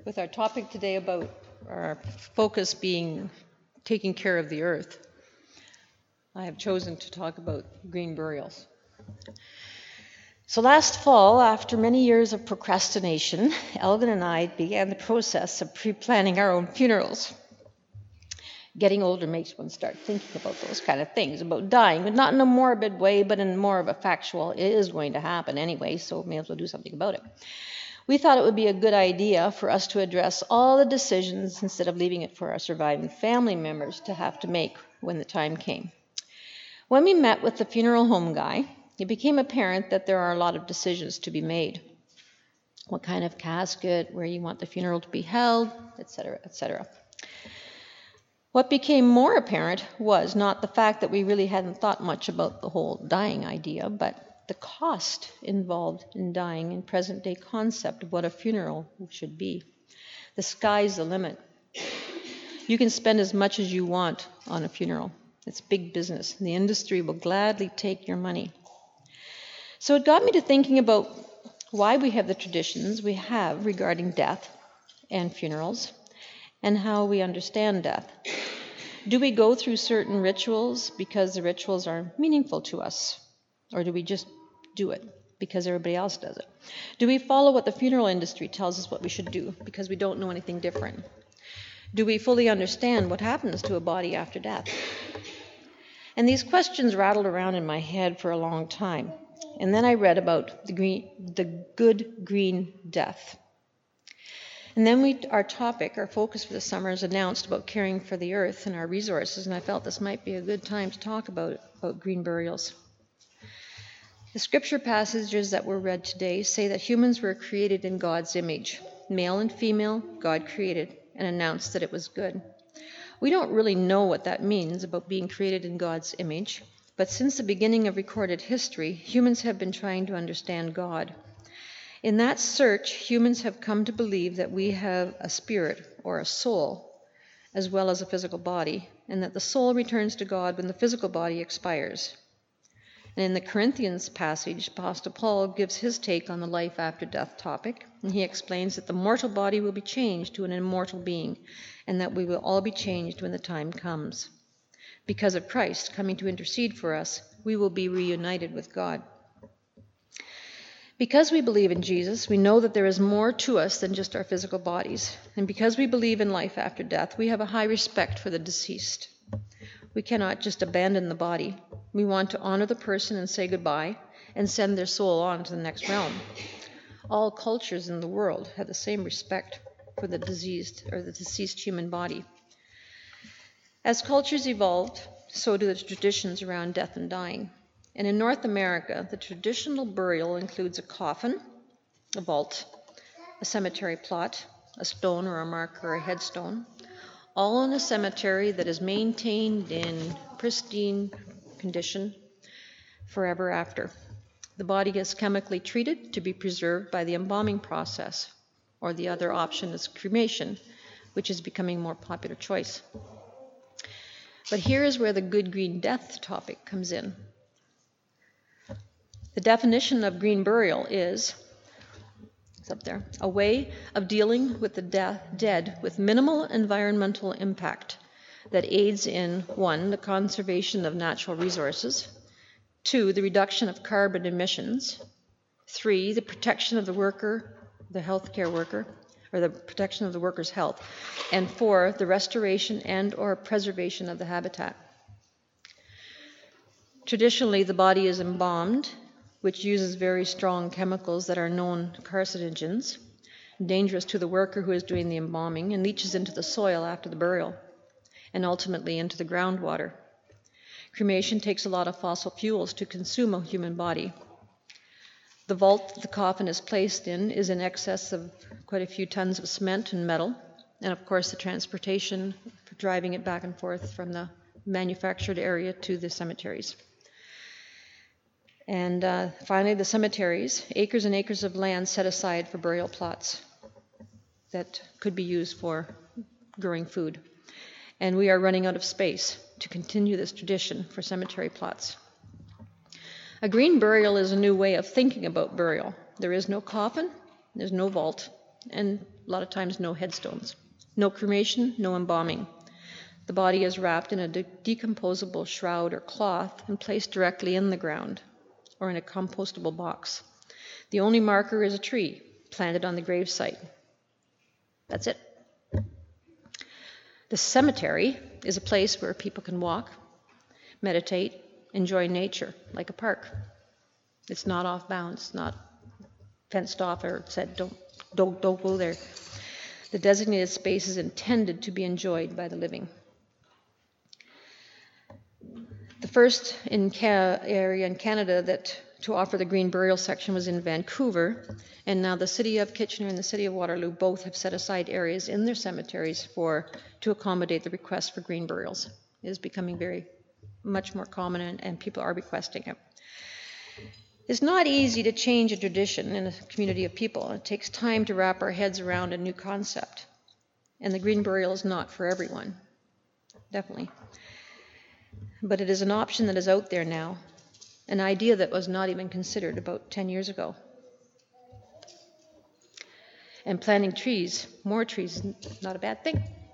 with our topic today about our focus being taking care of the earth, I have chosen to talk about green burials. So last fall, after many years of procrastination, Elgin and I began the process of pre-planning our own funerals. Getting older makes one start thinking about those kind of things, about dying, but not in a morbid way, but in more of a factual, it is going to happen anyway, so may as well do something about it. We thought it would be a good idea for us to address all the decisions instead of leaving it for our surviving family members to have to make when the time came. When we met with the funeral home guy, it became apparent that there are a lot of decisions to be made. What kind of casket, where you want the funeral to be held, etc., etc. What became more apparent was not the fact that we really hadn't thought much about the whole dying idea, but the cost involved in dying in present-day concept of what a funeral should be. The sky's the limit. You can spend as much as you want on a funeral. It's big business. The industry will gladly take your money. So it got me to thinking about why we have the traditions we have regarding death and funerals, and how we understand death. Do we go through certain rituals because the rituals are meaningful to us? Or do we just do it because everybody else does it? Do we follow what the funeral industry tells us what we should do because we don't know anything different? Do we fully understand what happens to a body after death? And these questions rattled around in my head for a long time. And then I read about the good green death. And then our focus for the summer is announced about caring for the earth and our resources, and I felt this might be a good time to talk about green burials. The scripture passages that were read today say that humans were created in God's image. Male and female, God created and announced that it was good. We don't really know what that means about being created in God's image, but since the beginning of recorded history, humans have been trying to understand God. In that search, humans have come to believe that we have a spirit or a soul, as well as a physical body, and that the soul returns to God when the physical body expires. And in the Corinthians passage, Apostle Paul gives his take on the life after death topic, and he explains that the mortal body will be changed to an immortal being, and that we will all be changed when the time comes. Because of Christ coming to intercede for us, we will be reunited with God. Because we believe in Jesus, we know that there is more to us than just our physical bodies. And because we believe in life after death, we have a high respect for the deceased. We cannot just abandon the body. We want to honor the person and say goodbye and send their soul on to the next realm. All cultures in the world have the same respect for the deceased human body. As cultures evolved, so do the traditions around death and dying. And in North America, the traditional burial includes a coffin, a vault, a cemetery plot, a stone or a marker or a headstone, all in a cemetery that is maintained in pristine condition forever after. The body is chemically treated to be preserved by the embalming process, or the other option is cremation, which is becoming a more popular choice. But here is where the good green death topic comes in. The definition of green burial is, it's up there, a way of dealing with the dead with minimal environmental impact that aids in 1, the conservation of natural resources, 2, the reduction of carbon emissions, 3, the protection of the worker, the healthcare worker, or the protection of the worker's health, and 4, the restoration and or preservation of the habitat. Traditionally, the body is embalmed, which uses very strong chemicals that are known carcinogens, dangerous to the worker who is doing the embalming, and leaches into the soil after the burial, and ultimately into the groundwater. Cremation takes a lot of fossil fuels to consume a human body. The vault the coffin is placed in is in excess of quite a few tons of cement and metal, and of course the transportation for driving it back and forth from the manufactured area to the cemeteries. And finally, the cemeteries, acres and acres of land set aside for burial plots that could be used for growing food. And we are running out of space to continue this tradition for cemetery plots. A green burial is a new way of thinking about burial. There is no coffin, there's no vault, and a lot of times no headstones. No cremation, no embalming. The body is wrapped in a decomposable shroud or cloth and placed directly in the ground or in a compostable box. The only marker is a tree planted on the grave site. That's it. The cemetery is a place where people can walk, meditate, enjoy nature, like a park. It's not off bounds, it's not fenced off or said don't go there. The designated space is intended to be enjoyed by the living. The first area in Canada to offer the green burial section was in Vancouver, and now the City of Kitchener and the City of Waterloo both have set aside areas in their cemeteries to accommodate the request for green burials. It is becoming much more common, and people are requesting it. It's not easy to change a tradition in a community of people. It takes time to wrap our heads around a new concept, and the green burial is not for everyone, definitely. But it is an option that is out there now, an idea that was not even considered about 10 years ago. And planting trees, more trees, is not a bad thing.